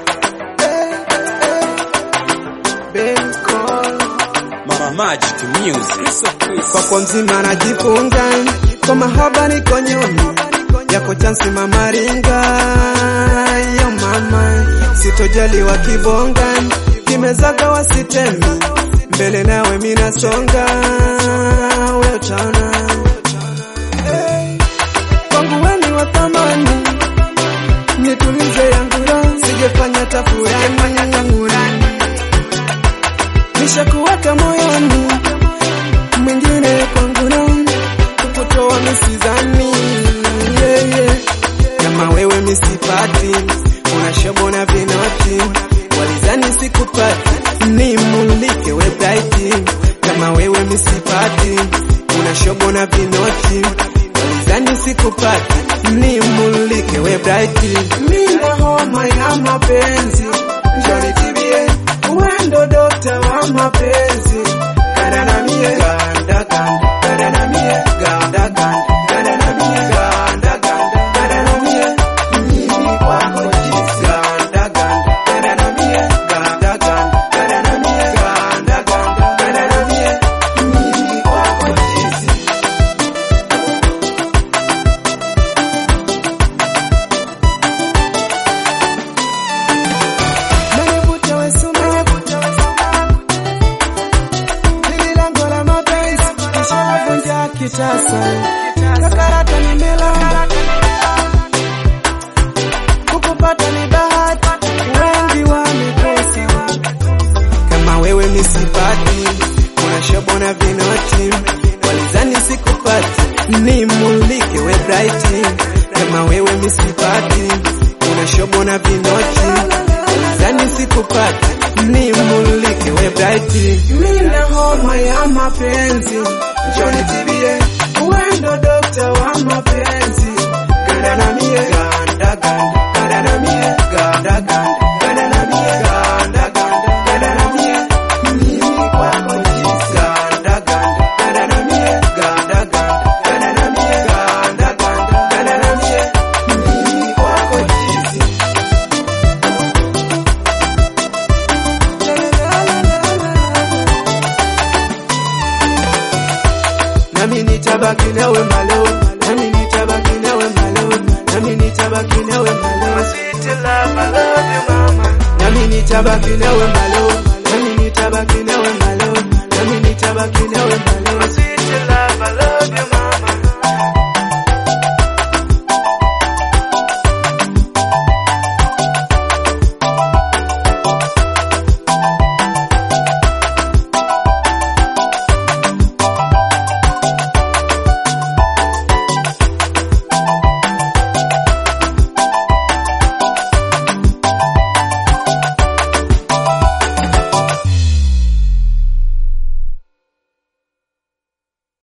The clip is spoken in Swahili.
Mama Magic Music. Kwa mzima najifunga, kwa mahaba niko nyoni yako chansi mama ringa. Yo mama, sitojali wa kibonga, kimezaga wasitemi, mbele nawe mina songa. Wewe chana kwangu weni wa thamani, nitulize yangu roho, sijefanya tafurani, nishakuweka moyoni, mwingine kwangu na kukutoa misizani. Kama wewe misipati, unashobo na vinoti, walizani sikupati, nimulike we bright. Kama wewe misipati, unashobo na vinoti, walizani sikupati, nimulike we bright. Mina homa ya mapenzi, njoni tibie, uendo dokta wa mapenzi. Ganda na mie, ganda ganda, ganda na mie, ganda ganda, ganda na mie, ganda ganda, ganda na mie, mimi kwako jinsi. Ganda ganda, ganda na mie, ganda ganda, ganda na mie, ganda ganda, ganda na mie, mimi kwako jinsi. Nimevuta wewe suma, nililango la mapenzi, nishavunja kitasa, kakarata nimela, kukupata ni bahati, wengi wamekosa. Kama wewe misipati, unashobo na vinoti, walizani sikupati, nimulike we bright. Kama wewe misipati, unashobo na vinoti, walizani sikupati, nimulike we bright. Mina homa ya mapenzi, njoni tibie, uendo dokta wa mapenzi. Ganda na mie, ganda ganda, ganda na mie, ganda ganda, ganda na mie, ganda ganda, ganda na mie, mimi kwako jinsi. Ganda ganda, ganda na mie, ganda ganda, ganda na mie, ganda ganda, ganda na mie, mimi kwako jinsi. Nami nitabaki nawe malo, nami nitabaki nawe malo, nami nitabaki nawe malo. Sweet love, I love you mama. Nami nitabaki nawe malo, nami nitabaki nawe malo, nami nitabaki nawe malo.